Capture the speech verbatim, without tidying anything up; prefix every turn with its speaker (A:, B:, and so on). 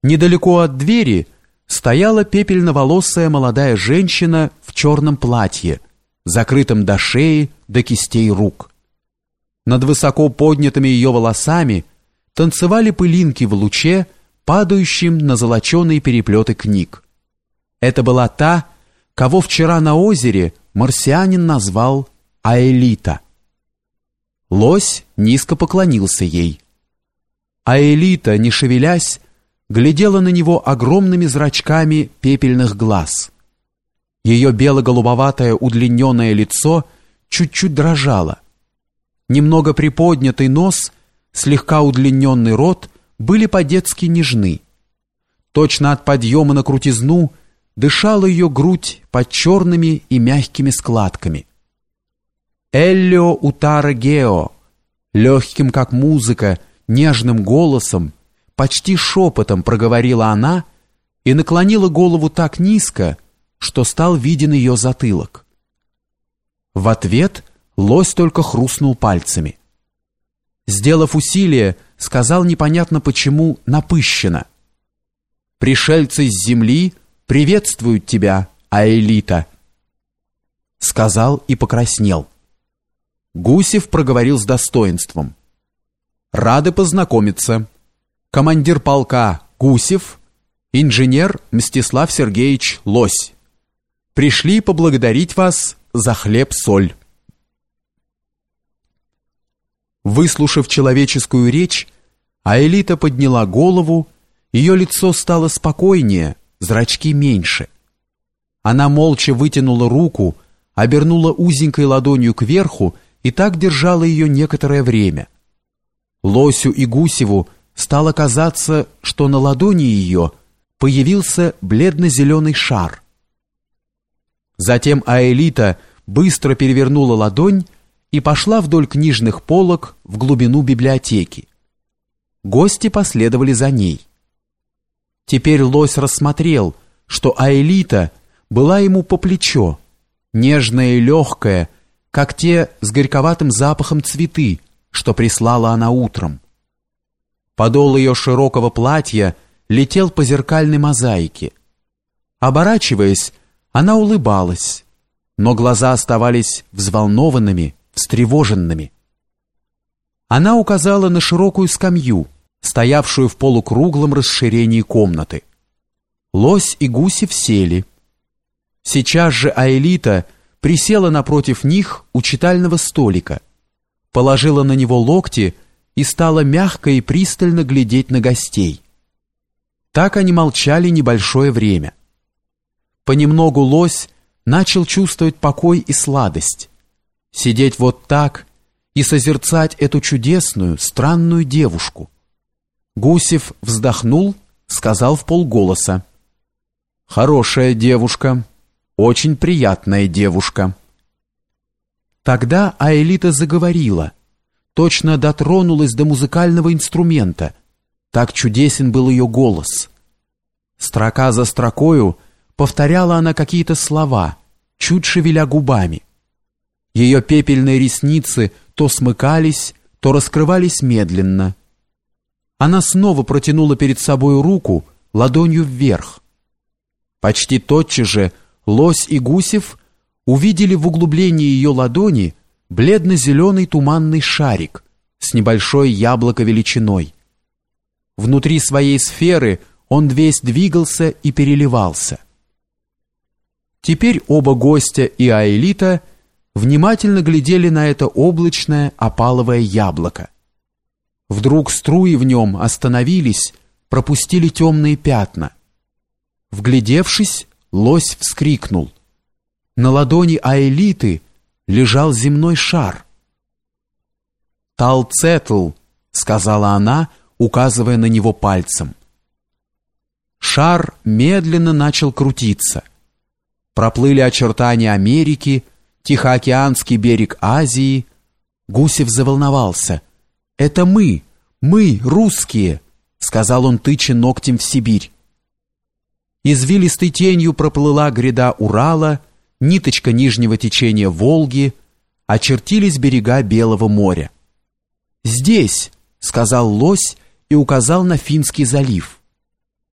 A: Недалеко от двери стояла пепельноволосая молодая женщина в черном платье, закрытом до шеи, до кистей рук. Над высоко поднятыми ее волосами танцевали пылинки в луче, падающем на золоченые переплеты книг. Это была та, кого вчера на озере марсианин назвал Аэлита. Лось низко поклонился ей. Аэлита, не шевелясь, глядела на него огромными зрачками пепельных глаз. Ее бело-голубоватое удлиненное лицо чуть-чуть дрожало. Немного приподнятый нос, слегка удлиненный рот были по-детски нежны. Точно от подъема на крутизну дышала ее грудь под черными и мягкими складками. «Эллио утара гео», легким как музыка, нежным голосом, почти шепотом проговорила она и наклонила голову так низко, что стал виден ее затылок. В ответ лось только хрустнул пальцами. Сделав усилие, сказал непонятно почему напыщенно: «Пришельцы с земли приветствуют тебя, Аэлита». Сказал и покраснел. Гусев проговорил с достоинством: «Рады познакомиться. Командир полка Гусев, инженер Мстислав Сергеевич Лось. Пришли поблагодарить вас за хлеб-соль». Выслушав человеческую речь, Аэлита подняла голову, ее лицо стало спокойнее, зрачки меньше. Она молча вытянула руку, обернула узенькой ладонью кверху и так держала ее некоторое время. Лосю и Гусеву стало казаться, что на ладони ее появился бледно-зеленый шар. Затем Аэлита быстро перевернула ладонь и пошла вдоль книжных полок в глубину библиотеки. Гости последовали за ней. Теперь лось рассмотрел, что Аэлита была ему по плечо, нежная и легкая, как те с горьковатым запахом цветы, что прислала она утром. Подол ее широкого платья летел по зеркальной мозаике. Оборачиваясь, она улыбалась, но глаза оставались взволнованными, встревоженными. Она указала на широкую скамью, стоявшую в полукруглом расширении комнаты. Лось и Гусев сели. Сейчас же Аэлита присела напротив них у читального столика, положила на него локти и стала мягко и пристально глядеть на гостей. Так они молчали небольшое время. Понемногу лось начал чувствовать покой и сладость. Сидеть вот так и созерцать эту чудесную, странную девушку. Гусев вздохнул, сказал вполголоса: «Хорошая девушка, очень приятная девушка». Тогда Аэлита заговорила, точно дотронулась до музыкального инструмента. Так чудесен был ее голос. Строка за строкою повторяла она какие-то слова, чуть шевеля губами. Ее пепельные ресницы то смыкались, то раскрывались медленно. Она снова протянула перед собой руку, ладонью вверх. Почти тотчас же Лось и Гусев увидели в углублении ее ладони бледно-зеленый туманный шарик с небольшой яблоко величиной. Внутри своей сферы он весь двигался и переливался. Теперь оба гостя и Аэлита внимательно глядели на это облачное опаловое яблоко. Вдруг струи в нем остановились, пропустили темные пятна. Вглядевшись, лось вскрикнул. На ладони Аэлиты лежал земной шар. «Талцетл», — сказала она, указывая на него пальцем. Шар медленно начал крутиться. Проплыли очертания Америки, Тихоокеанский берег Азии. Гусев заволновался. «Это мы, мы, русские», — сказал он, тыча ногтем в Сибирь. Извилистой тенью проплыла гряда Урала, ниточка нижнего течения Волги, очертились берега Белого моря. «Здесь», — сказал лось и указал на Финский залив.